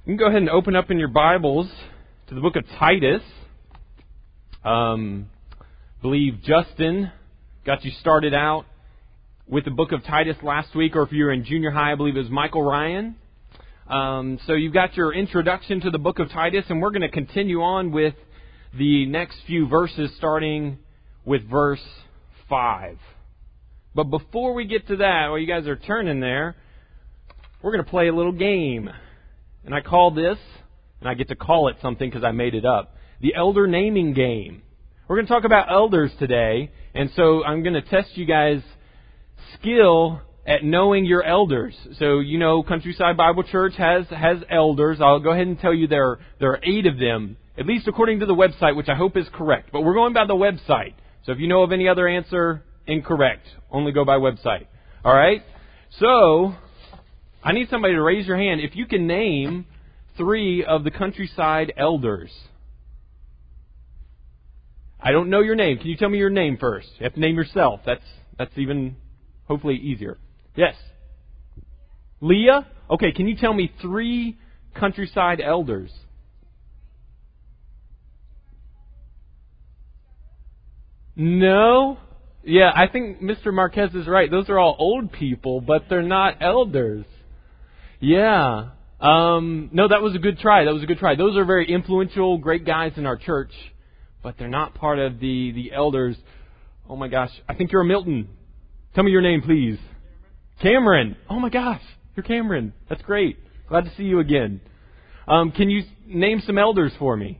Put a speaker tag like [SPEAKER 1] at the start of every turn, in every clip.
[SPEAKER 1] You can go ahead and open up in your Bibles to the book of Titus. Believe Justin got you started out with the book of Titus last week, or if you were in junior high, I believe it was Michael Ryan. So you've got your introduction to the book of Titus, and we're going to continue on with the next few verses, starting with verse 5. But before we get to that, while you guys are turning there, we're going to play a little game. And I call this, and I get to call it something because I made it up, the Elder Naming Game. We're going to talk about elders today, and so I'm going to test you guys' skill at knowing your elders. So, you know, Countryside Bible Church has elders. I'll go ahead and tell you there are 8 of them, at least according to the website, which I hope is correct. But we're going by the website. So if you know of any other answer, incorrect. Only go by website. All right? So I need somebody to raise your hand if you can name 3 of the Countryside elders. I don't know your name. Can you tell me your name first? You have to name yourself. That's even hopefully easier. Yes. Leah? Okay, can you tell me 3 Countryside elders? No? Yeah, I think Mr. Marquez is right. Those are all old people, but they're not elders. Yeah. No, that was a good try. Those are very influential, great guys in our church, but they're not part of the elders. Oh my gosh. I think you're a Milton. Tell me your name, please. Cameron. Oh my gosh. You're Cameron. That's great. Glad to see you again. Can you name some elders for me?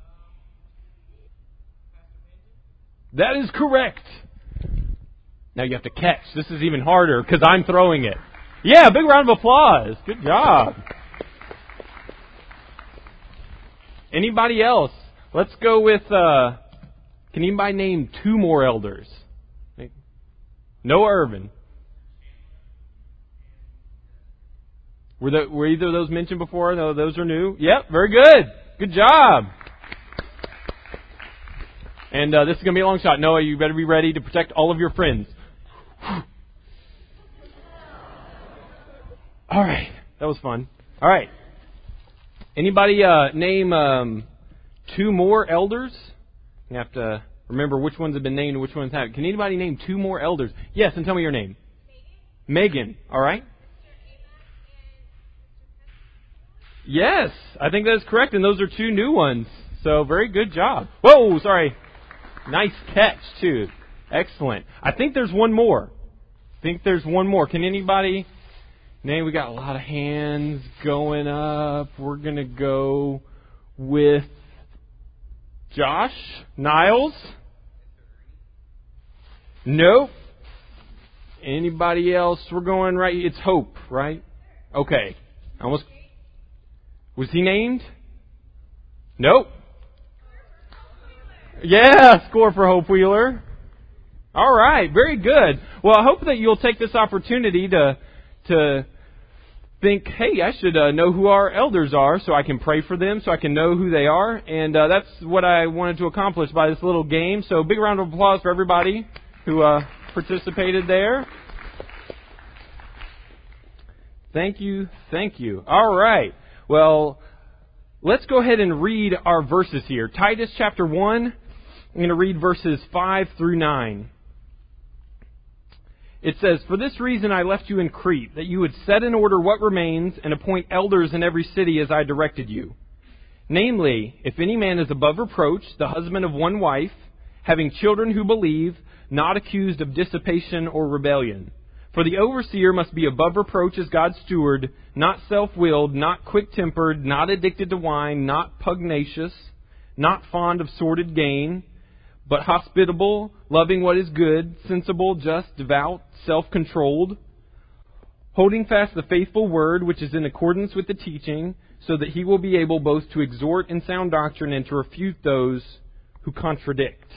[SPEAKER 1] That is correct. Now you have to catch. This is even harder because I'm throwing it. Yeah, big round of applause. Good job. Anybody else? Let's go with, can anybody name 2 more elders? Noah Irvin. Were either of those mentioned before? No, those are new. Yep, very good. Good job. And this is going to be a long shot. Noah, you better be ready to protect all of your friends. All right. That was fun. All right. Anybody name 2 more elders? You have to remember which ones have been named and which ones haven't. Can anybody name 2 more elders? Yes, and tell me your name. Megan. All right. Yes, I think that's correct, and those are 2 new ones. So very good job. Whoa, sorry. Nice catch, too. Excellent. I think there's one more. Can anybody name? We got a lot of hands going up. We're going to go with Josh Niles. Nope. Anybody else? We're going right. It's Hope, right? Okay. Almost. Was he named? Nope. Yeah, score for Hope Wheeler. All right, very good. Well, I hope that you'll take this opportunity to think, hey, I should know who our elders are so I can pray for them, so I can know who they are. And that's what I wanted to accomplish by this little game. So big round of applause for everybody who participated there. Thank you. All right. Well, let's go ahead and read our verses here. Titus chapter 1, I'm going to read verses 5 through 9. It says, "For this reason I left you in Crete, that you would set in order what remains and appoint elders in every city as I directed you. Namely, if any man is above reproach, the husband of one wife, having children who believe, not accused of dissipation or rebellion. For the overseer must be above reproach as God's steward, not self-willed, not quick-tempered, not addicted to wine, not pugnacious, not fond of sordid gain, but hospitable, loving what is good, sensible, just, devout, self-controlled, holding fast the faithful word which is in accordance with the teaching, so that he will be able both to exhort in sound doctrine and to refute those who contradict."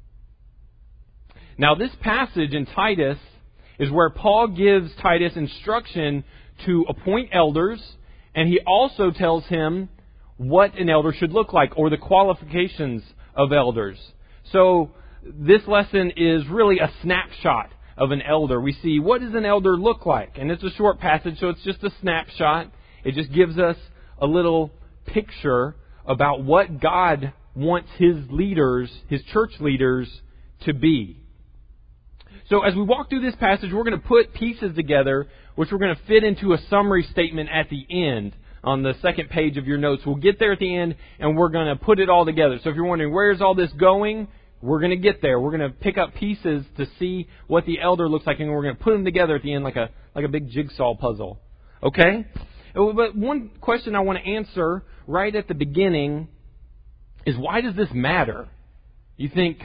[SPEAKER 1] Now this passage in Titus is where Paul gives Titus instruction to appoint elders, and he also tells him what an elder should look like, or the qualifications of elders. So this lesson is really a snapshot of an elder. We see, what does an elder look like? And it's a short passage, so it's just a snapshot. It just gives us a little picture about what God wants His leaders, His church leaders, to be. So as we walk through this passage, we're going to put pieces together, which we're going to fit into a summary statement at the end on the second page of your notes. We'll get there at the end, and we're going to put it all together. So if you're wondering, where's all this going? We're going to get there. We're going to pick up pieces to see what the elder looks like, and we're going to put them together at the end like a big jigsaw puzzle. Okay? But one question I want to answer right at the beginning is, why does this matter? You think,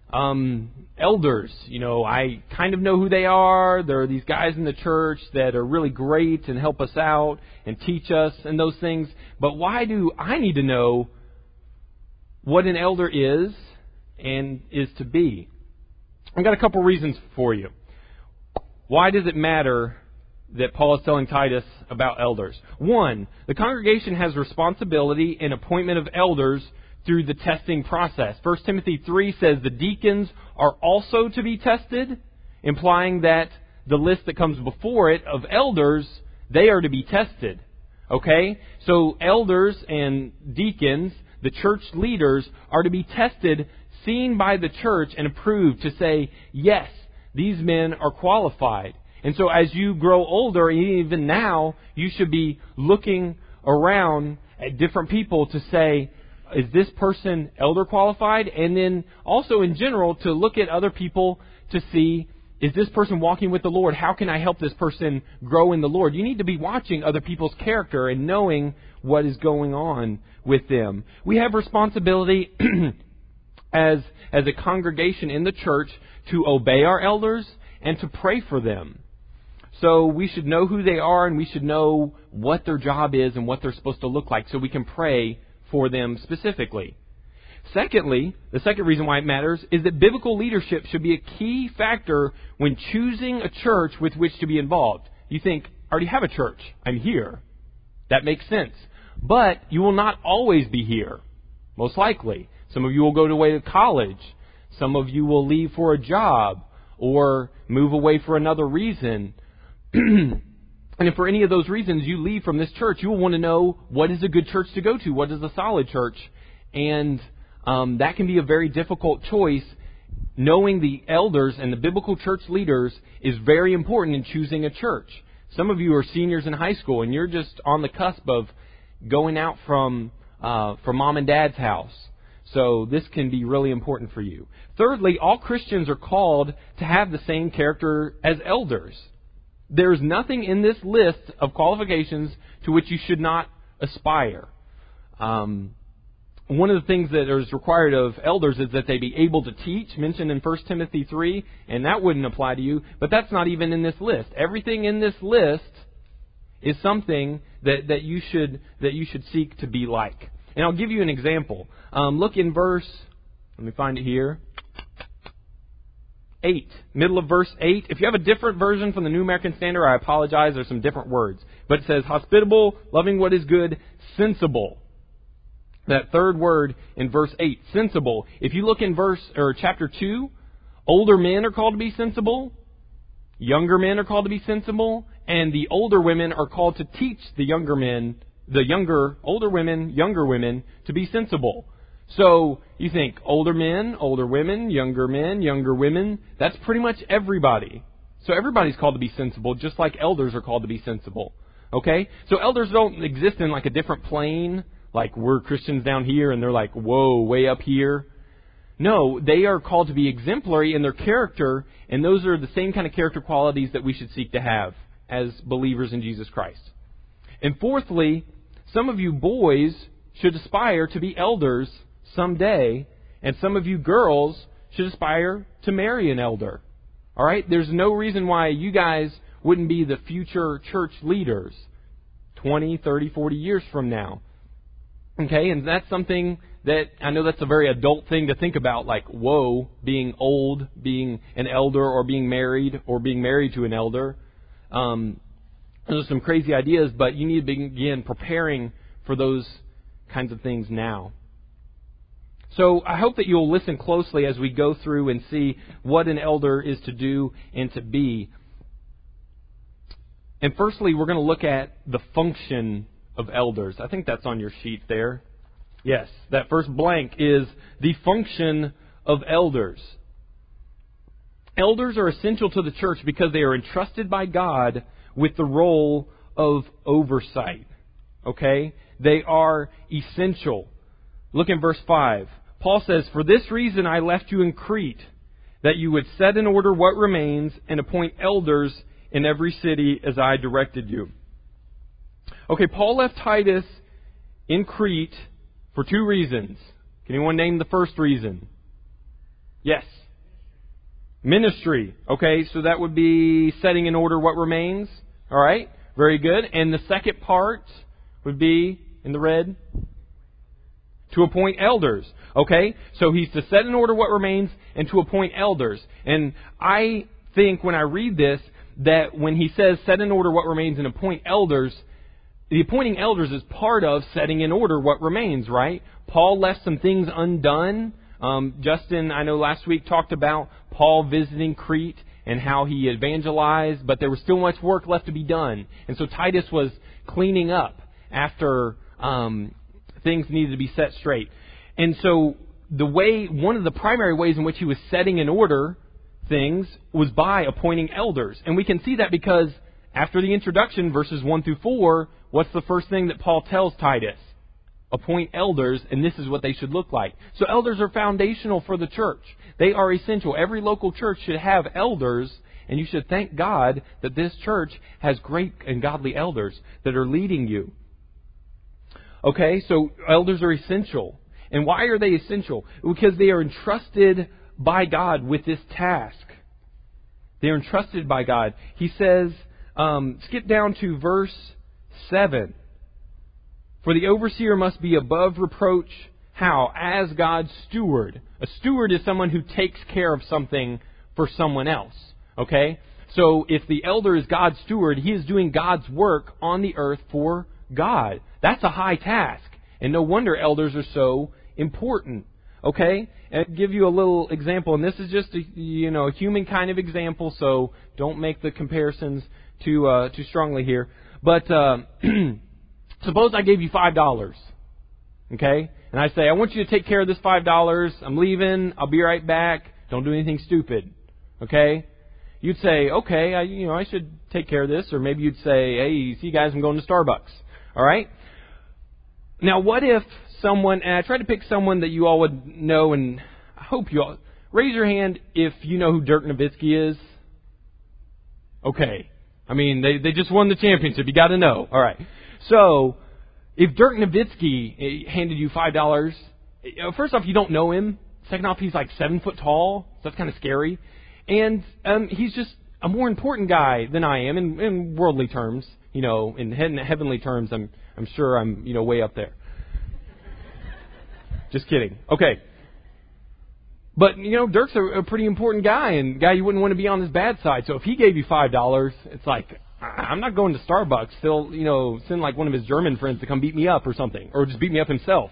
[SPEAKER 1] elders, I kind of know who they are. There are these guys in the church that are really great and help us out and teach us and those things. But why do I need to know what an elder is and is to be? I've got a couple reasons for you. Why does it matter that Paul is telling Titus about elders? One, the congregation has responsibility in appointment of elders through the testing process. 1 Timothy 3 says the deacons are also to be tested, implying that the list that comes before it of elders, they are to be tested. Okay? So elders and deacons, the church leaders, are to be tested, seen by the church and approved to say, yes, these men are qualified. And so as you grow older, even now, you should be looking around at different people to say, is this person elder qualified? And then also in general to look at other people to see, is this person walking with the Lord? How can I help this person grow in the Lord? You need to be watching other people's character and knowing what is going on with them. We have responsibility as a congregation in the church to obey our elders and to pray for them. So we should know who they are, and we should know what their job is and what they're supposed to look like so we can pray for them specifically. Secondly, the second reason why it matters is that biblical leadership should be a key factor when choosing a church with which to be involved. You think, I already have a church. I'm here. That makes sense. But you will not always be here, most likely. Some of you will go away to college. Some of you will leave for a job or move away for another reason. And if for any of those reasons you leave from this church, you will want to know, what is a good church to go to? What is a solid church? And that can be a very difficult choice. Knowing the elders and the biblical church leaders is very important in choosing a church. Some of you are seniors in high school, and you're just on the cusp of going out from mom and dad's house. So this can be really important for you. Thirdly, all Christians are called to have the same character as elders. There's nothing in this list of qualifications to which you should not aspire. One of the things that is required of elders is that they be able to teach, mentioned in 1 Timothy 3, and that wouldn't apply to you, but that's not even in this list. Everything in this list is something that you should seek to be like. And I'll give you an example. Look in verse, let me find it here, 8, middle of verse 8. If you have a different version from the New American Standard, I apologize, there's some different words. But it says, hospitable, loving what is good, sensible. That third word in verse 8, sensible. If you look in chapter 2, older men are called to be sensible, younger men are called to be sensible, and the older women are called to teach the younger men, older women, younger women, to be sensible. So you think older men, older women, younger men, younger women, that's pretty much everybody. So everybody's called to be sensible, just like elders are called to be sensible. Okay? So elders don't exist in like a different plane, like we're Christians down here and they're like, whoa, way up here. No, they are called to be exemplary in their character, and those are the same kind of character qualities that we should seek to have as believers in Jesus Christ. And fourthly, some of you boys should aspire to be elders someday, and some of you girls should aspire to marry an elder. All right? There's no reason why you guys wouldn't be the future church leaders 20, 30, 40 years from now. Okay? And that's something that, I know that's a very adult thing to think about, like, whoa, being old, being an elder, or being married to an elder. Those are some crazy ideas, but you need to begin preparing for those kinds of things now. So I hope that you'll listen closely as we go through and see what an elder is to do and to be. And firstly, we're going to look at the function of elders. I think that's on your sheet there. Yes, that first blank is the function of elders. Elders are essential to the church because they are entrusted by God with the role of oversight. Okay? They are essential. Look in verse 5. Paul says, "For this reason I left you in Crete, that you would set in order what remains and appoint elders in every city as I directed you." Okay, Paul left Titus in Crete for two reasons. Can anyone name the first reason? Yes. Ministry. Okay, so that would be setting in order what remains. All right, very good. And the second part would be, in the red, to appoint elders. Okay, so he's to set in order what remains and to appoint elders. And I think when I read this, that when he says set in order what remains and appoint elders, the appointing elders is part of setting in order what remains, right? Paul left some things undone. Justin, I know last week, talked about Paul visiting Crete and how he evangelized, but there was still much work left to be done. And so Titus was cleaning up after things needed to be set straight. And so one of the primary ways in which he was setting in order things was by appointing elders. And we can see that because after the introduction, verses 1 through 4, what's the first thing that Paul tells Titus? Appoint elders, and this is what they should look like. So elders are foundational for the church. They are essential. Every local church should have elders, and you should thank God that this church has great and godly elders that are leading you. Okay, so elders are essential. And why are they essential? Because they are entrusted by God with this task. They are entrusted by God. He says, skip down to verse 7. "For the overseer must be above reproach." How? As God's steward. A steward is someone who takes care of something for someone else. Okay? So if the elder is God's steward, he is doing God's work on the earth for God. That's a high task. And no wonder elders are so important. Okay? And I'll give you a little example. And this is just a human kind of example, so don't make the comparisons too strongly here. But suppose I gave you $5, okay? And I say, I want you to take care of this $5. I'm leaving. I'll be right back. Don't do anything stupid, okay? You'd say, okay, I should take care of this. Or maybe you'd say, hey, see you guys, I'm going to Starbucks, all right? Now, what if someone, and I tried to pick someone that you all would know, and I hope you all, raise your hand if you know who Dirk Nowitzki is. Okay. I mean, they just won the championship. You got to know. All right. So, if Dirk Nowitzki handed you $5, first off, you don't know him. Second off, he's like 7 foot tall. So that's kind of scary. And he's just a more important guy than I am in worldly terms. In heavenly terms, I'm sure I'm way up there. Just kidding. Okay. But, Dirk's a pretty important guy, and a guy you wouldn't want to be on his bad side. So if he gave you $5, it's like, I'm not going to Starbucks. He'll, send like one of his German friends to come beat me up or something, or just beat me up himself.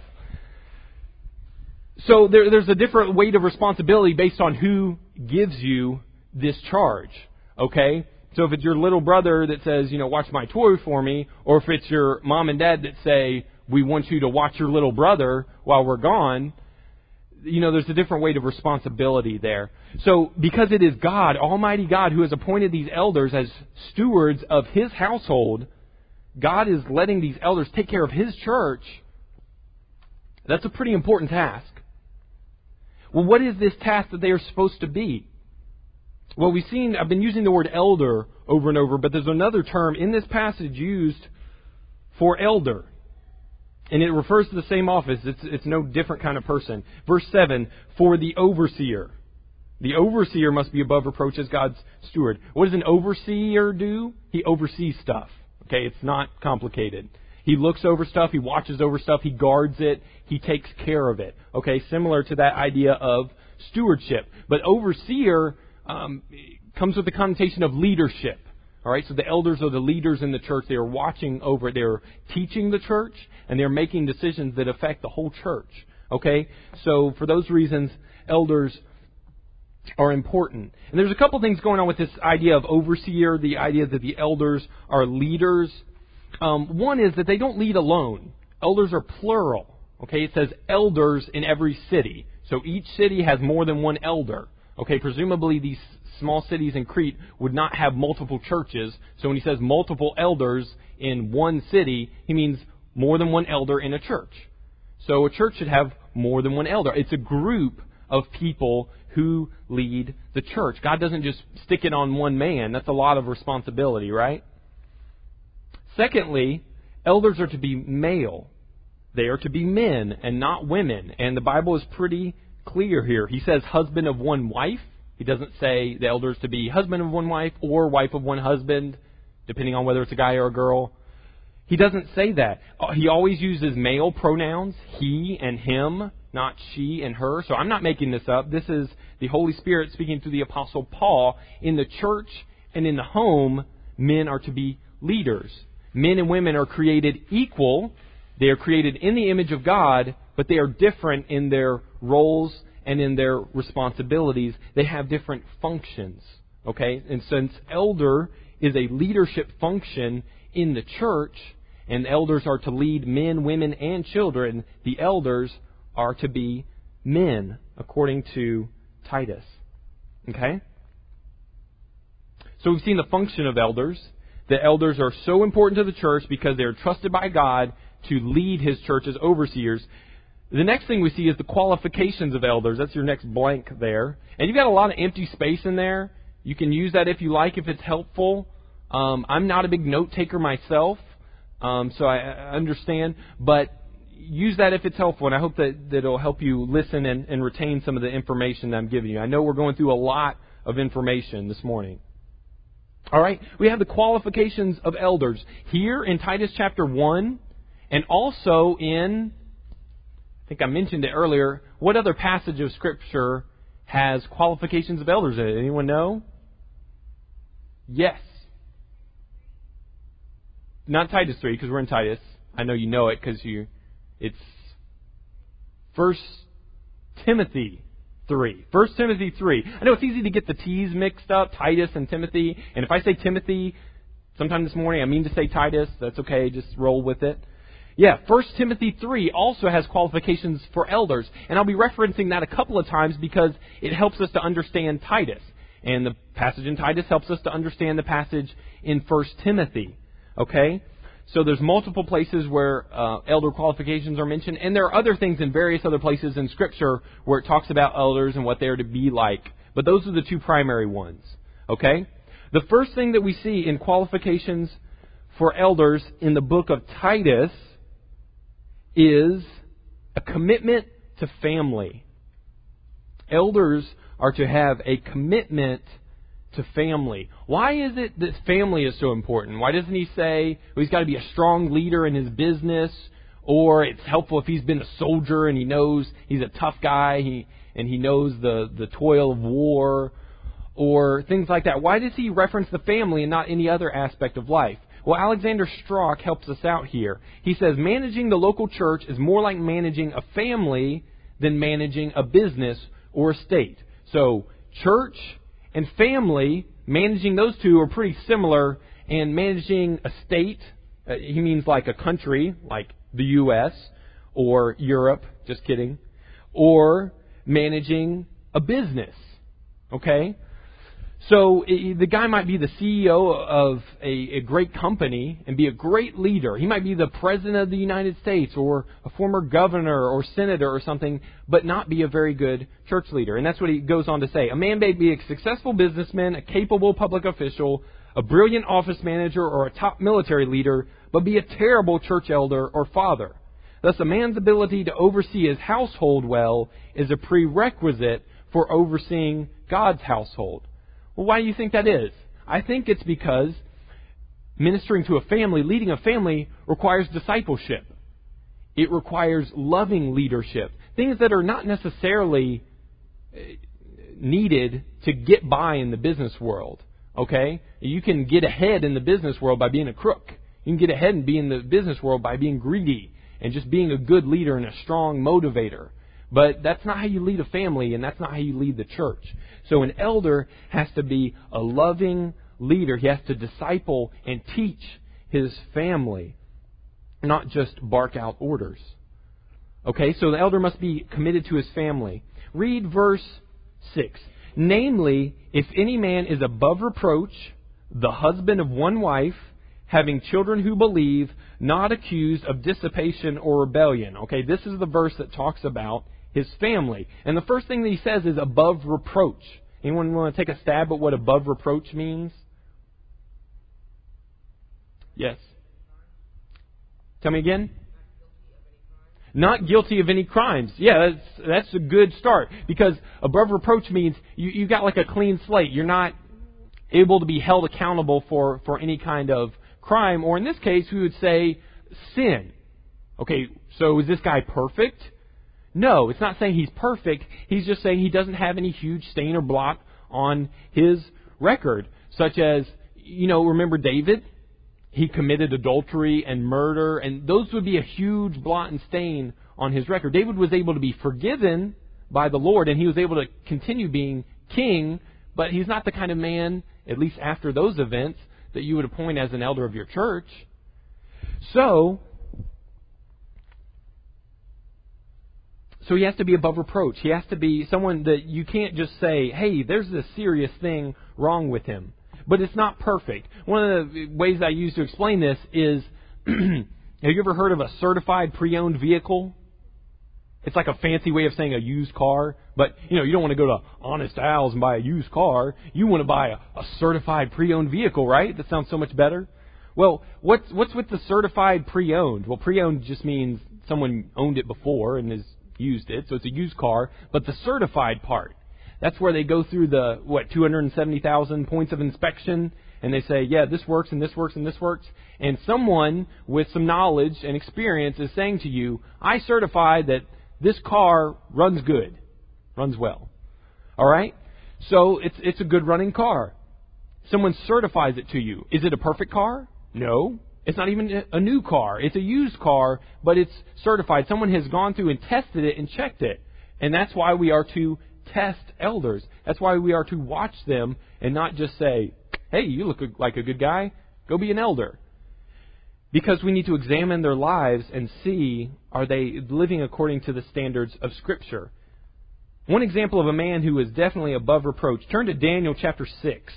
[SPEAKER 1] So there's a different weight of responsibility based on who gives you this charge, okay? So if it's your little brother that says, watch my toy for me, or if it's your mom and dad that say, we want you to watch your little brother while we're gone, there's a different weight of responsibility there. So because it is God, Almighty God, who has appointed these elders as stewards of His household, God is letting these elders take care of His church. That's a pretty important task. Well, what is this task that they are supposed to be? Well, I've been using the word elder over and over, but there's another term in this passage used for elder. And it refers to the same office. It's no different kind of person. Verse 7, for the overseer. The overseer must be above reproach as God's steward. What does an overseer do? He oversees stuff. Okay, it's not complicated. He looks over stuff. He watches over stuff. He guards it. He takes care of it. Okay, similar to that idea of stewardship. But overseer comes with the connotation of leadership. All right, so the elders are the leaders in the church. They are watching over it. They are teaching the church, and they're making decisions that affect the whole church. Okay, so for those reasons, elders are important. And there's a couple things going on with this idea of overseer, the idea that the elders are leaders. One is that they don't lead alone. Elders are plural. Okay, it says elders in every city. So each city has more than one elder. Okay, presumably these small cities in Crete would not have multiple churches. So when he says multiple elders in one city, he means more than one elder in a church. So a church should have more than one elder. It's a group of people who lead the church. God doesn't just stick it on one man. That's a lot of responsibility, right? Secondly, elders are to be male. They are to be men and not women. And the Bible is pretty clear here. He says husband of one wife. He doesn't say the elders to be husband of one wife or wife of one husband, depending on whether it's a guy or a girl. He doesn't say that. He always uses male pronouns, he and him, not she and her. So I'm not making this up. This is the Holy Spirit speaking through the Apostle Paul. In the church and in the home, men are to be leaders. Men and women are created equal. They are created in the image of God, but they are different in their roles and in their responsibilities. They have different functions. Okay? And since elder is a leadership function in the church, and elders are to lead men, women, and children, the elders are to be men, according to Titus. Okay? So we've seen the function of elders. The elders are so important to the church because they are trusted by God to lead His church as overseers. The next thing we see is the qualifications of elders. That's your next blank there. And you've got a lot of empty space in there. You can use that if you like, if it's helpful. I'm not a big note taker myself, so I understand. But use that if it's helpful, and I hope that it'll help you listen and retain some of the information that I'm giving you. I know we're going through a lot of information this morning. All right, we have the qualifications of elders here in Titus chapter 1, and also in, I think I mentioned it earlier, what other passage of Scripture has qualifications of elders in it? Anyone know? Yes. Not Titus 3, because we're in Titus. I know you know it because it's 1 Timothy 3. 1 Timothy 3. I know it's easy to get the T's mixed up, Titus and Timothy. And if I say Timothy sometime this morning, I mean to say Titus. That's okay. Just roll with it. Yeah, 1 Timothy 3 also has qualifications for elders. And I'll be referencing that a couple of times because it helps us to understand Titus. And the passage in Titus helps us to understand the passage in 1 Timothy. Okay? So there's multiple places where elder qualifications are mentioned. And there are other things in various other places in Scripture where it talks about elders and what they are to be like. But those are the two primary ones. Okay? The first thing that we see in qualifications for elders in the book of Titus is a commitment to family. Elders are to have a commitment to family. Why is it that family is so important? Why doesn't he say, well, he's got to be a strong leader in his business, or it's helpful if he's been a soldier and he knows he's a tough guy and he knows the toil of war, or things like that? Why does he reference the family and not any other aspect of life? Well, Alexander Strock helps us out here. He says managing the local church is more like managing a family than managing a business or a state. So church and family, managing those two are pretty similar, and managing a state, he means like a country, like the U.S. or Europe, just kidding, or managing a business, okay? So the guy might be the CEO of a great company and be a great leader. He might be the president of the United States or a former governor or senator or something, but not be a very good church leader. And that's what he goes on to say. A man may be a successful businessman, a capable public official, a brilliant office manager, or a top military leader, but be a terrible church elder or father. Thus, a man's ability to oversee his household well is a prerequisite for overseeing God's household. Well, why do you think that is? I think it's because ministering to a family, leading a family, requires discipleship. It requires loving leadership. Things that are not necessarily needed to get by in the business world. Okay? You can get ahead in the business world by being a crook. You can get ahead and be in the business world by being greedy and just being a good leader and a strong motivator. But that's not how you lead a family, and that's not how you lead the church. So an elder has to be a loving leader. He has to disciple and teach his family, not just bark out orders. Okay, so the elder must be committed to his family. Read verse 6. Namely, if any man is above reproach, the husband of one wife, having children who believe, not accused of dissipation or rebellion. Okay, this is the verse that talks about his family. And the first thing that he says is above reproach. Anyone want to take a stab at what above reproach means? Yes. Tell me again. Not guilty of any crimes. Yeah, that's a good start. Because above reproach means you got like a clean slate. You're not able to be held accountable for any kind of crime. Or in this case, we would say sin. Okay, so is this guy perfect? No, it's not saying he's perfect. He's just saying he doesn't have any huge stain or blot on his record. Such as, remember David? He committed adultery and murder, and those would be a huge blot and stain on his record. David was able to be forgiven by the Lord, and he was able to continue being king, but he's not the kind of man, at least after those events, that you would appoint as an elder of your church. So he has to be above reproach. He has to be someone that you can't just say, hey, there's this serious thing wrong with him. But it's not perfect. One of the ways I use to explain this is, have you ever heard of a certified pre-owned vehicle? It's like a fancy way of saying a used car. But, you don't want to go to Honest Al's and buy a used car. You want to buy a certified pre-owned vehicle, right? That sounds so much better. Well, what's with the certified pre-owned? Well, pre-owned just means someone owned it before and has used it, so it's a used car. But the certified part, that's where they go through the, 270,000 points of inspection, and they say, yeah, this works, and this works, and this works. And someone with some knowledge and experience is saying to you, I certify that this car runs good, runs well. All right? So it's a good running car. Someone certifies it to you. Is it a perfect car? No. It's not even a new car. It's a used car, but it's certified. Someone has gone through and tested it and checked it. And that's why we are to test elders. That's why we are to watch them and not just say, hey, you look like a good guy. Go be an elder. Because we need to examine their lives and see, are they living according to the standards of Scripture? One example of a man who is definitely above reproach. Turn to Daniel chapter 6.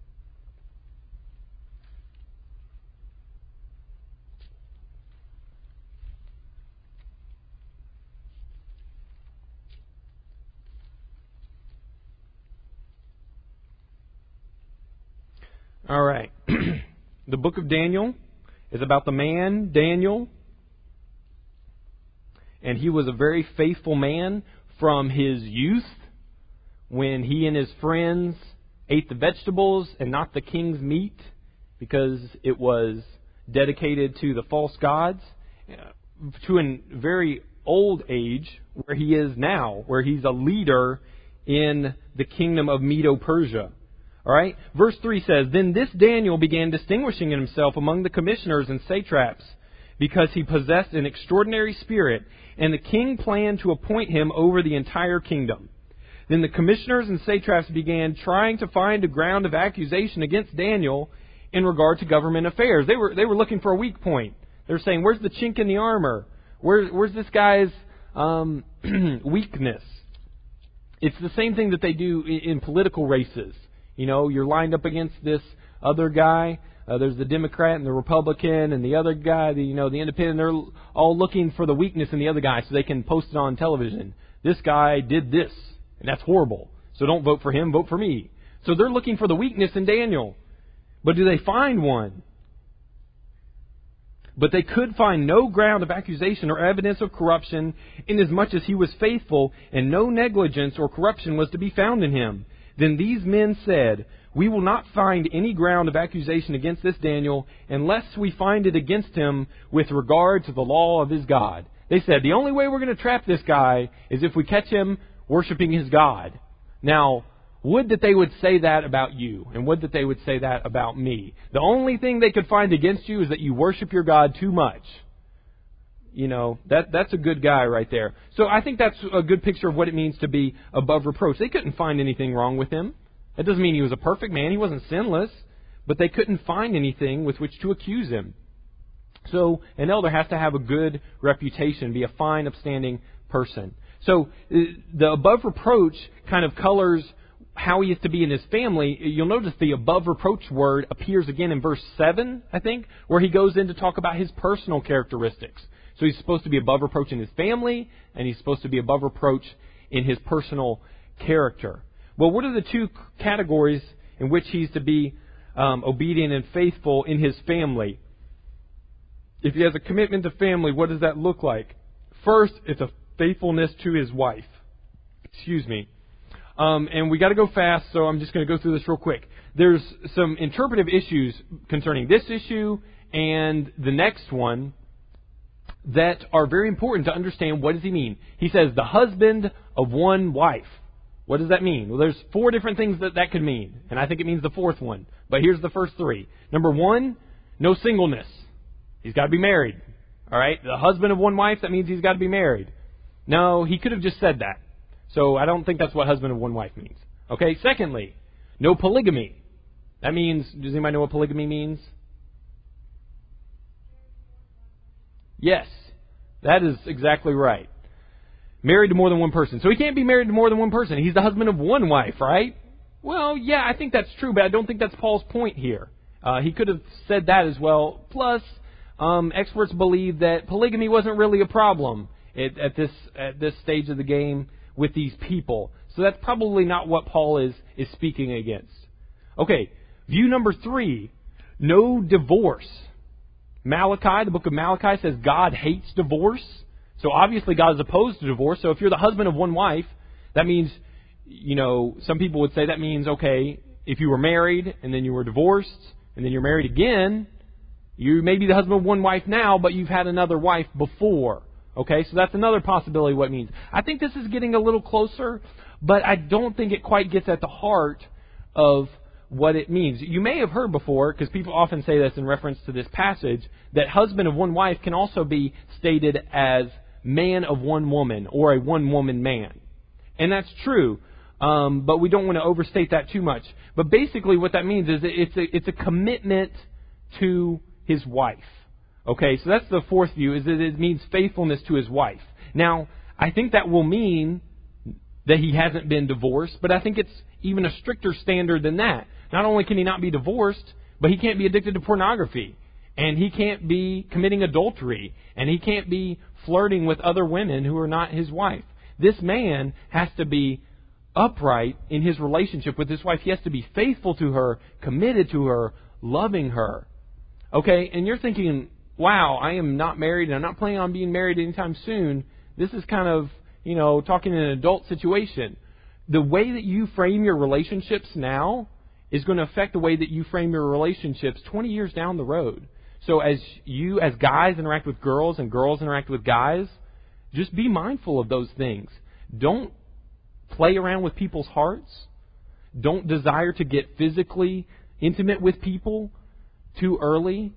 [SPEAKER 1] All right. The book of Daniel is about the man, Daniel. And he was a very faithful man from his youth, when he and his friends ate the vegetables and not the king's meat because it was dedicated to the false gods, to a very old age where he is now, where he's a leader in the kingdom of Medo-Persia. All right? Verse 3 says, Then this Daniel began distinguishing himself among the commissioners and satraps, because he possessed an extraordinary spirit, and the king planned to appoint him over the entire kingdom. Then the commissioners and satraps began trying to find a ground of accusation against Daniel in regard to government affairs. They were looking for a weak point. They were saying, where's the chink in the armor? Where's this guy's weakness? It's the same thing that they do in political races. You're lined up against this other guy. There's the Democrat and the Republican and the other guy, the independent. They're all looking for the weakness in the other guy so they can post it on television. This guy did this, and that's horrible. So don't vote for him, vote for me. So they're looking for the weakness in Daniel. But do they find one? But they could find no ground of accusation or evidence of corruption, inasmuch as he was faithful, and no negligence or corruption was to be found in him. Then these men said, We will not find any ground of accusation against this Daniel unless we find it against him with regard to the law of his God. They said, the only way we're going to trap this guy is if we catch him worshiping his God. Now, would that they would say that about you, and would that they would say that about me. The only thing they could find against you is that you worship your God too much. That's a good guy right there. So I think that's a good picture of what it means to be above reproach. They couldn't find anything wrong with him. That doesn't mean he was a perfect man. He wasn't sinless. But they couldn't find anything with which to accuse him. So an elder has to have a good reputation, be a fine, upstanding person. So the above reproach kind of colors how he is to be in his family. You'll notice the above reproach word appears again in verse 7, I think, where he goes in to talk about his personal characteristics. So he's supposed to be above reproach in his family, and he's supposed to be above reproach in his personal character. Well, what are the two categories in which he's to be obedient and faithful in his family? If he has a commitment to family, what does that look like? First, it's a faithfulness to his wife. And we got to go fast, so I'm just going to go through this real quick. There's some interpretive issues concerning this issue and the next one that are very important to understand. What does he mean? He says the husband of one wife. What does that mean? Well, there's 4 different things that could mean, and I think it means the 4th one. But here's the first 3. Number 1, no singleness. He's got to be married. All right? The husband of one wife, that means he's got to be married. No, he could have just said that. So I don't think that's what husband of one wife means. Okay, secondly, no polygamy. That means, does anybody know what polygamy means? Yes, that is exactly right. Married to more than one person. So he can't be married to more than one person. He's the husband of one wife, right? Well, yeah, I think that's true, but I don't think that's Paul's point here. He could have said that as well. Plus, experts believe that polygamy wasn't really a problem at this stage of the game with these people. So that's probably not what Paul is speaking against. Okay, view number 3, no divorce. Malachi, the book of Malachi says God hates divorce. So obviously God is opposed to divorce. So if you're the husband of one wife, that means, some people would say that means, okay, if you were married and then you were divorced and then you're married again, you may be the husband of one wife now, but you've had another wife before. Okay, so that's another possibility what it means. I think this is getting a little closer, but I don't think it quite gets at the heart of what it means. You may have heard before, because people often say this in reference to this passage, that husband of one wife can also be stated as man of one woman or a one-woman man. And that's true, but we don't want to overstate that too much. But basically what that means is it's a commitment to his wife. Okay, so that's the 4th view, is that it means faithfulness to his wife. Now, I think that will mean that he hasn't been divorced, but I think it's even a stricter standard than that. Not only can he not be divorced, but he can't be addicted to pornography, and he can't be committing adultery, and he can't be flirting with other women who are not his wife. This man has to be upright in his relationship with his wife. He has to be faithful to her, committed to her, loving her. Okay, and you're thinking, wow, I am not married, and I'm not planning on being married anytime soon. This is kind of, talking in an adult situation. The way that you frame your relationships now is going to affect the way that you frame your relationships 20 years down the road. So as guys interact with girls and girls interact with guys, just be mindful of those things. Don't play around with people's hearts. Don't desire to get physically intimate with people too early.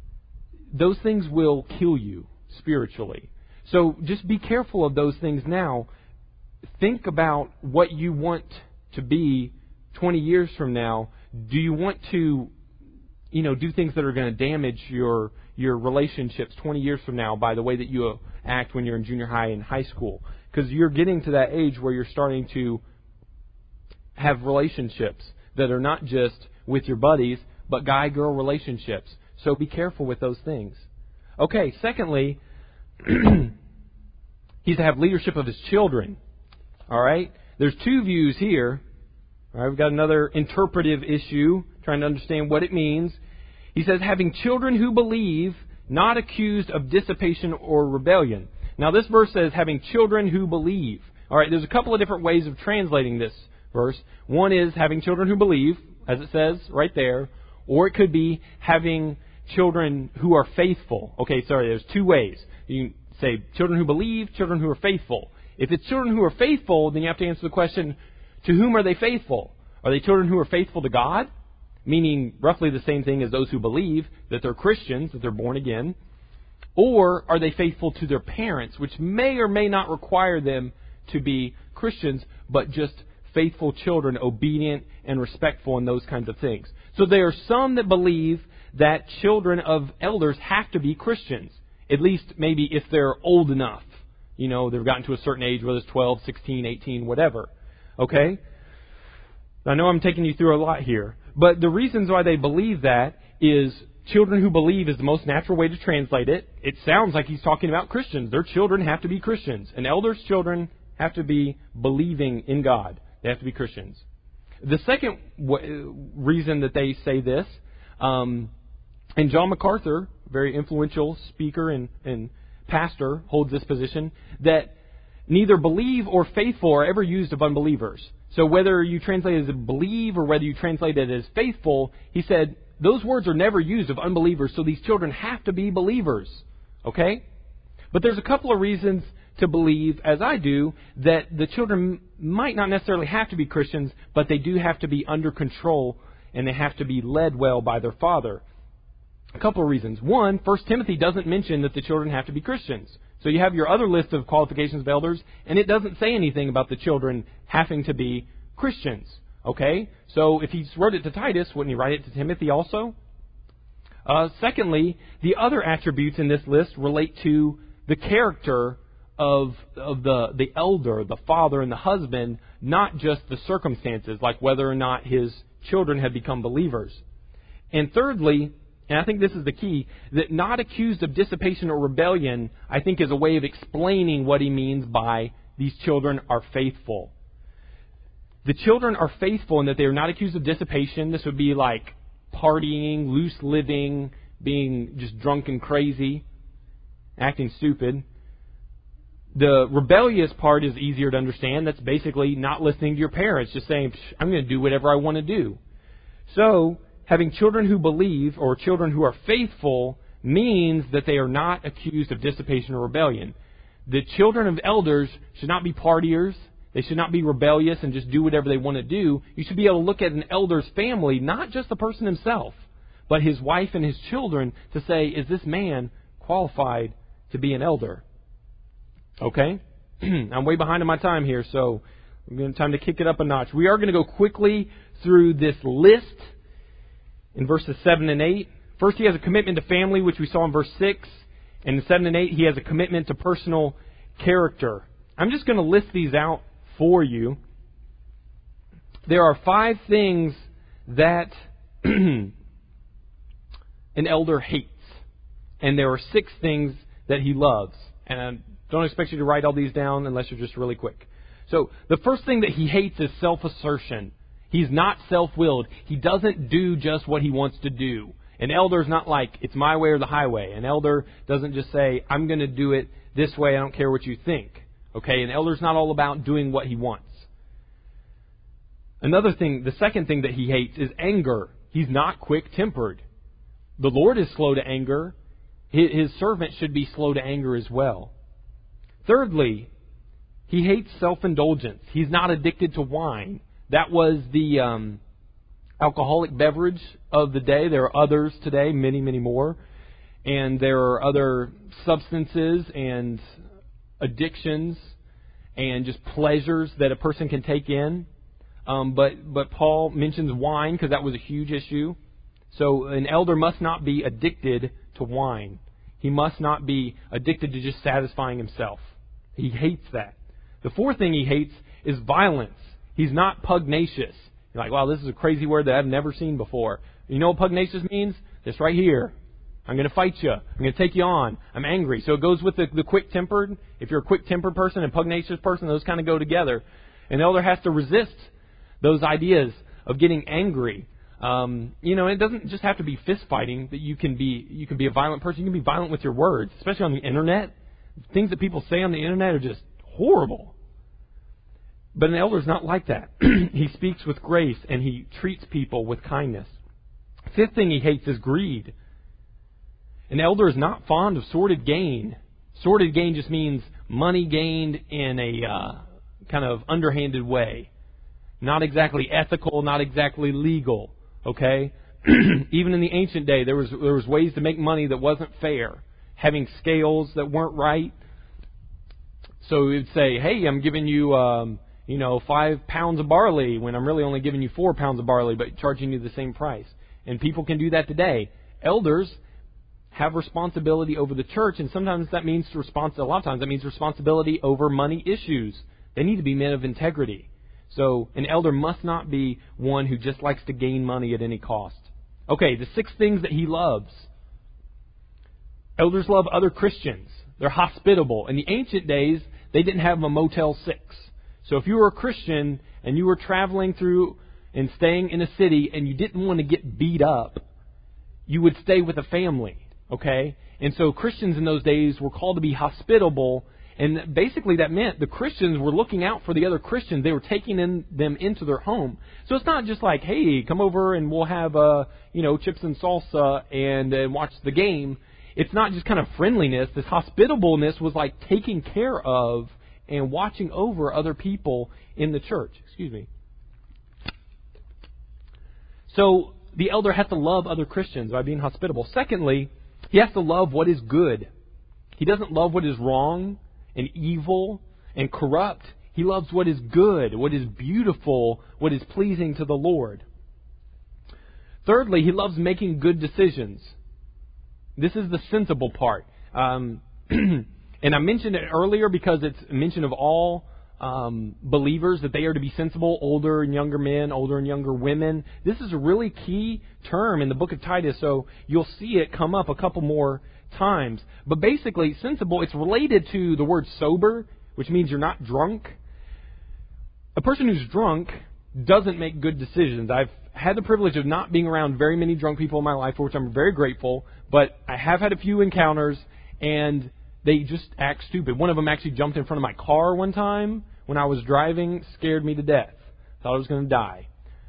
[SPEAKER 1] Those things will kill you spiritually. So just be careful of those things now. Think about what you want to be 20 years from now. Do you want to, do things that are going to damage your relationships 20 years from now by the way that you act when you're in junior high and high school? Because you're getting to that age where you're starting to have relationships that are not just with your buddies, but guy-girl relationships. So be careful with those things. Okay, secondly, he's to have leadership of his children. All right? There's 2 views here. All right, we've got another interpretive issue, trying to understand what it means. He says, having children who believe, not accused of dissipation or rebellion. Now, this verse says, having children who believe. All right, there's a couple of different ways of translating this verse. One is having children who believe, as it says right there. Or it could be having children who are faithful. Okay, there's 2 ways. You can say children who believe, children who are faithful. If it's children who are faithful, then you have to answer the question, to whom are they faithful? Are they children who are faithful to God? Meaning roughly the same thing as those who believe, that they're Christians, that they're born again. Or are they faithful to their parents, which may or may not require them to be Christians, but just faithful children, obedient and respectful and those kinds of things. So there are some that believe that children of elders have to be Christians. At least maybe if they're old enough. They've gotten to a certain age, whether it's 12, 16, 18, whatever. Okay? I know I'm taking you through a lot here. But the reasons why they believe that is children who believe is the most natural way to translate it. It sounds like he's talking about Christians. Their children have to be Christians. And elders' children have to be believing in God. They have to be Christians. The second reason that they say this, and John MacArthur, very influential speaker and pastor, holds this position, that neither believe or faithful are ever used of unbelievers. So whether you translate it as believe or whether you translate it as faithful, he said, those words are never used of unbelievers, so these children have to be believers. Okay? But there's a couple of reasons to believe, as I do, that the children might not necessarily have to be Christians, but they do have to be under control and they have to be led well by their father. A couple of reasons. One, 1 Timothy doesn't mention that the children have to be Christians. So you have your other list of qualifications of elders, and it doesn't say anything about the children having to be Christians. Okay? So if he wrote it to Titus, wouldn't he write it to Timothy also? Secondly, the other attributes in this list relate to the character of the elder, the father and the husband, not just the circumstances, like whether or not his children have become believers. And thirdly, and I think this is the key, that not accused of dissipation or rebellion, I think is a way of explaining what he means by these children are faithful. The children are faithful in that they are not accused of dissipation. This would be like partying, loose living, being just drunk and crazy, acting stupid. The rebellious part is easier to understand. That's basically not listening to your parents, just saying, I'm going to do whatever I want to do. So, having children who believe or children who are faithful means that they are not accused of dissipation or rebellion. The children of elders should not be partiers. They should not be rebellious and just do whatever they want to do. You should be able to look at an elder's family, not just the person himself, but his wife and his children, to say, is this man qualified to be an elder? Okay? I'm way behind on my time here, so we're going to time to kick it up a notch. We are going to go quickly through this list in verses 7 and 8. First, he has a commitment to family, which we saw in verse 6. And in 7 and 8, he has a commitment to personal character. I'm just going to list these out for you. There are 5 things that an elder hates. And there are 6 things that he loves. And I don't expect you to write all these down unless you're just really quick. So, the first thing that he hates is self-assertion. He's not self-willed. He doesn't do just what he wants to do. An elder is not like, it's my way or the highway. An elder doesn't just say, I'm going to do it this way, I don't care what you think. Okay, an elder's not all about doing what he wants. Another thing, the second thing that he hates is anger. He's not quick-tempered. The Lord is slow to anger. His servant should be slow to anger as well. Thirdly, he hates self-indulgence. He's not addicted to wine. That was the alcoholic beverage of the day. There are others today, many, many more. And there are other substances and addictions and just pleasures that a person can take in. But Paul mentions wine because that was a huge issue. So an elder must not be addicted to wine. He must not be addicted to just satisfying himself. He hates that. The fourth thing he hates is violence. He's not pugnacious. You're like, wow, this is a crazy word that I've never seen before. You know what pugnacious means? This right here. I'm going to fight you. I'm going to take you on. I'm angry. So it goes with the quick-tempered. If you're a quick-tempered person and pugnacious person, those kind of go together. An elder has to resist those ideas of getting angry. It doesn't just have to be fist fighting that you can be a violent person. You can be violent with your words, especially on the internet. Things that people say on the internet are just horrible. But an elder is not like that. He speaks with grace and he treats people with kindness. Fifth thing he hates is greed. An elder is not fond of sordid gain. Sordid gain just means money gained in a kind of underhanded way. Not exactly ethical, not exactly legal. Okay? Even in the ancient day, there was ways to make money that wasn't fair. Having scales that weren't right. So it would say, hey, I'm giving you 5 pounds of barley when I'm really only giving you 4 pounds of barley, but charging you the same price. And people can do that today. Elders have responsibility over the church, and sometimes that means a lot of times that means responsibility over money issues. They need to be men of integrity. So an elder must not be one who just likes to gain money at any cost. Okay, the 6 things that he loves. Elders love other Christians. They're hospitable. In the ancient days, they didn't have a Motel 6. So if you were a Christian and you were traveling through and staying in a city and you didn't want to get beat up, you would stay with a family. Okay? And so Christians in those days were called to be hospitable. And basically that meant the Christians were looking out for the other Christians. They were taking them into their home. So it's not just like, hey, come over and we'll have chips and salsa and watch the game. It's not just kind of friendliness. This hospitableness was like taking care of and watching over other people in the church. Excuse me. So the elder has to love other Christians by being hospitable. Secondly, he has to love what is good. He doesn't love what is wrong and evil and corrupt. He loves what is good, what is beautiful, what is pleasing to the Lord. Thirdly, he loves making good decisions. This is the sensible part. And I mentioned it earlier because it's a mention of all believers that they are to be sensible, older and younger men, older and younger women. This is a really key term in the book of Titus, so you'll see it come up a couple more times. But basically, sensible, it's related to the word sober, which means you're not drunk. A person who's drunk doesn't make good decisions. I've had the privilege of not being around very many drunk people in my life, for which I'm very grateful, but I have had a few encounters, and they just act stupid. One of them actually jumped in front of my car one time when I was driving, scared me to death. Thought I was going to die.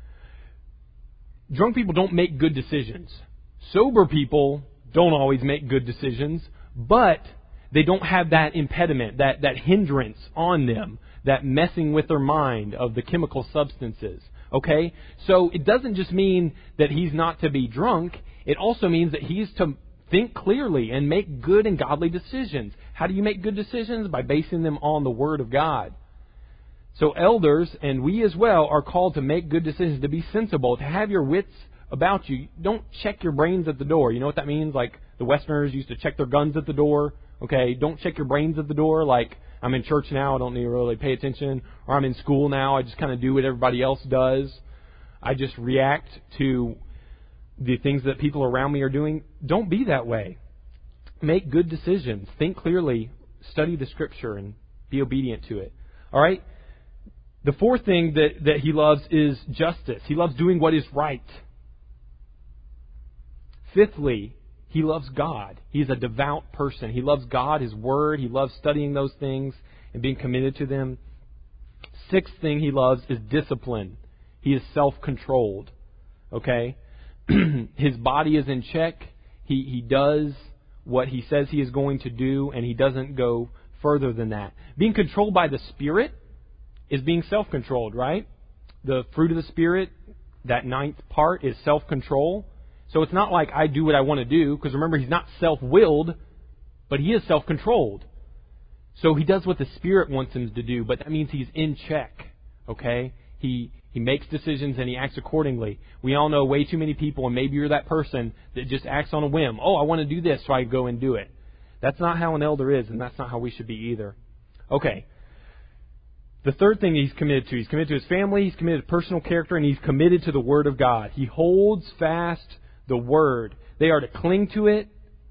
[SPEAKER 1] Drunk people don't make good decisions. Sober people don't always make good decisions, but they don't have that impediment, that hindrance on them, that messing with their mind of the chemical substances. Okay? So it doesn't just mean that he's not to be drunk. It also means that he's to think clearly and make good and godly decisions. How do you make good decisions? By basing them on the Word of God. So elders, and we as well, are called to make good decisions, to be sensible, to have your wits about you. Don't check your brains at the door. You know what that means? Like the Westerners used to check their guns at the door. Okay, don't check your brains at the door. Like, I'm in church now, I don't need to really pay attention. Or I'm in school now, I just kind of do what everybody else does. I just react to the things that people around me are doing. Don't be that way. Make good decisions. Think clearly. Study the Scripture and be obedient to it. All right? The fourth thing that he loves is justice. He loves doing what is right. Fifthly, he loves God. He's a devout person. He loves God, His Word. He loves studying those things and being committed to them. Sixth thing he loves is discipline. He is self-controlled. Okay? His body is in check. He does what he says he is going to do, and he doesn't go further than that. Being controlled by the Spirit is being self-controlled, right? The fruit of the Spirit, that ninth part, is self-control. So it's not like I do what I want to do, because remember, he's not self-willed, but he is self-controlled. So he does what the Spirit wants him to do, but that means he's in check, okay? He makes decisions and he acts accordingly. We all know way too many people, and maybe you're that person that just acts on a whim. Oh, I want to do this, so I go and do it. That's not how an elder is, and that's not how we should be either. Okay. The third thing he's committed to his family, he's committed to personal character, and he's committed to the Word of God. He holds fast the Word. They are to cling to it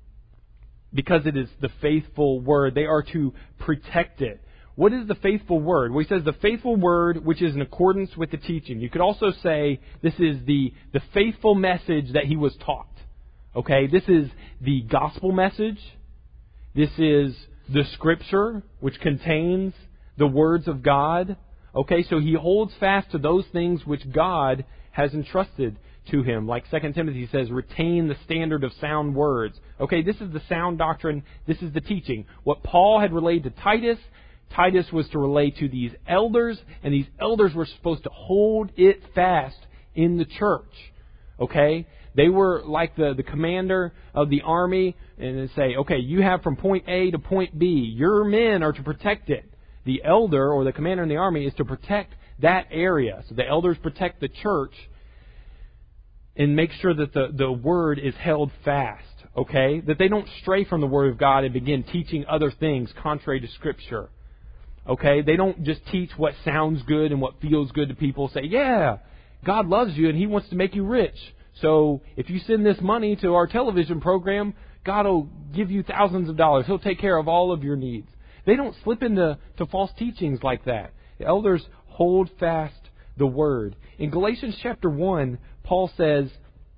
[SPEAKER 1] because it is the faithful Word. They are to protect it. What is the faithful Word? Well, he says the faithful Word which is in accordance with the teaching. You could also say this is the faithful message that he was taught. Okay, this is the gospel message. This is the Scripture which contains the words of God. Okay, so he holds fast to those things which God has entrusted to him. Like 2 Timothy says, retain the standard of sound words. Okay, this is the sound doctrine. This is the teaching. What Paul had relayed to Titus, Titus was to relay to these elders, and these elders were supposed to hold it fast in the church. Okay? They were like the commander of the army, and they say, okay, you have from point A to point B. Your men are to protect it. The elder, or the commander in the army, is to protect that area. So the elders protect the church. and make sure that the Word is held fast, okay? That they don't stray from the Word of God and begin teaching other things contrary to Scripture, okay? They don't just teach what sounds good and what feels good to people. Say, yeah, God loves you and He wants to make you rich. So if you send this money to our television program, God will give you thousands of dollars. He'll take care of all of your needs. They don't slip into false teachings like that. The elders hold fast the Word. In Galatians chapter 1, Paul says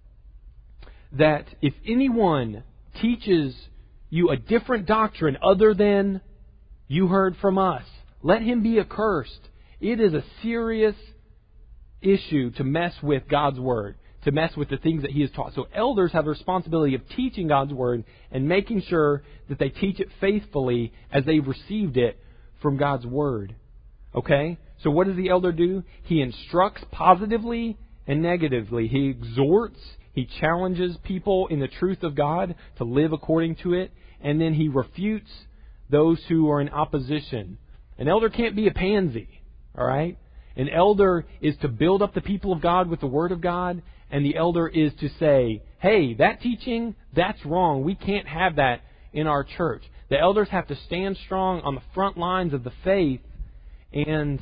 [SPEAKER 1] that if anyone teaches you a different doctrine other than you heard from us, let him be accursed. It is a serious issue to mess with God's Word, to mess with the things that He has taught. So elders have the responsibility of teaching God's Word and making sure that they teach it faithfully as they've received it from God's Word. Okay? So what does the elder do? He instructs positively and negatively. He exhorts, he challenges people in the truth of God to live according to it, and then he refutes those who are in opposition. An elder can't be a pansy, all right? An elder is to build up the people of God with the Word of God, and the elder is to say, hey, that teaching, that's wrong. We can't have that in our church. The elders have to stand strong on the front lines of the faith and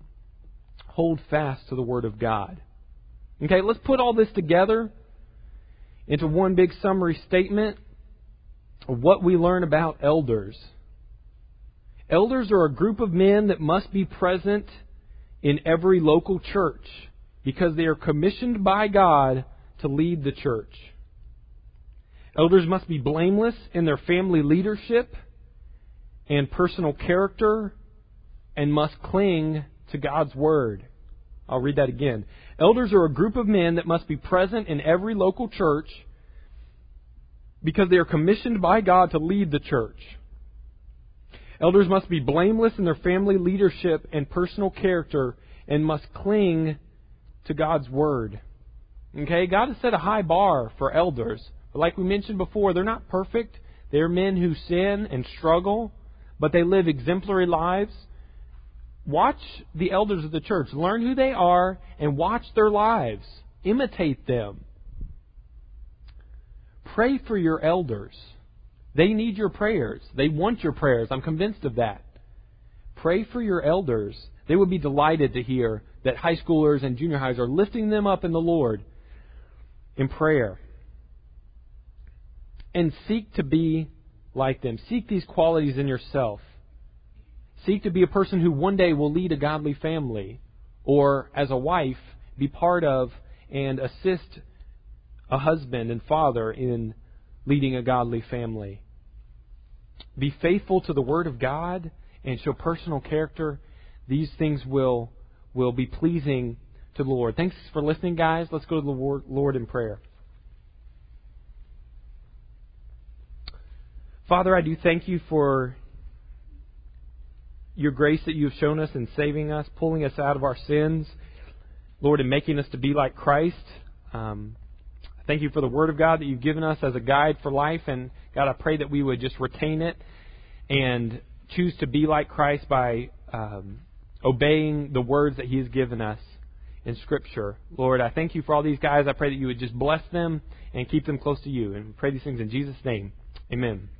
[SPEAKER 1] hold fast to the Word of God. Okay, let's put all this together into one big summary statement of what we learn about elders. Elders are a group of men that must be present in every local church because they are commissioned by God to lead the church. Elders must be blameless in their family leadership and personal character and must cling to God's Word. I'll read that again. Elders are a group of men that must be present in every local church because they are commissioned by God to lead the church. Elders must be blameless in their family leadership and personal character and must cling to God's Word. Okay, God has set a high bar for elders. But like we mentioned before, they're not perfect. They're men who sin and struggle, but they live exemplary lives. Watch the elders of the church. Learn who they are and watch their lives. Imitate them. Pray for your elders. They need your prayers. They want your prayers. I'm convinced of that. Pray for your elders. They would be delighted to hear that high schoolers and junior highs are lifting them up in the Lord in prayer. And seek to be like them. Seek these qualities in yourself. Seek to be a person who one day will lead a godly family, or as a wife, be part of and assist a husband and father in leading a godly family. Be faithful to the Word of God and show personal character. These things will be pleasing to the Lord. Thanks for listening, guys. Let's go to the Lord in prayer. Father, I do thank You for Your grace that You have shown us in saving us, pulling us out of our sins, Lord, and making us to be like Christ. Thank You for the Word of God that You've given us as a guide for life. And God, I pray that we would just retain it and choose to be like Christ by obeying the words that He has given us in Scripture. Lord, I thank You for all these guys. I pray that You would just bless them and keep them close to You. And we pray these things in Jesus' name. Amen.